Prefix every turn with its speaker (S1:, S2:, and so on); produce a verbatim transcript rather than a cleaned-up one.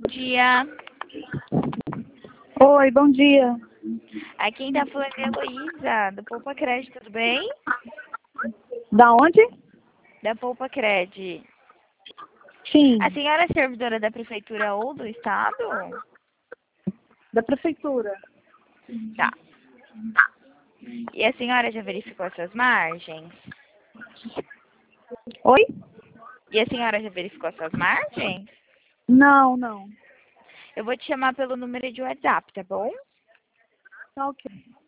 S1: dia.
S2: Oi, bom dia.
S1: Aqui quem tá falando é a Heloísa, do Poupa Cred, tudo bem?
S2: Da onde?
S1: Da Poupa Cred.
S2: Sim,
S1: A senhora é servidora da prefeitura ou do estado?
S2: da prefeitura.
S1: Tá. E a senhora já verificou as suas margens?
S2: Oi?
S1: E a senhora já verificou as suas margens?
S2: Não, não.
S1: Eu vou te chamar pelo número de WhatsApp, tá bom?
S2: Tá ok.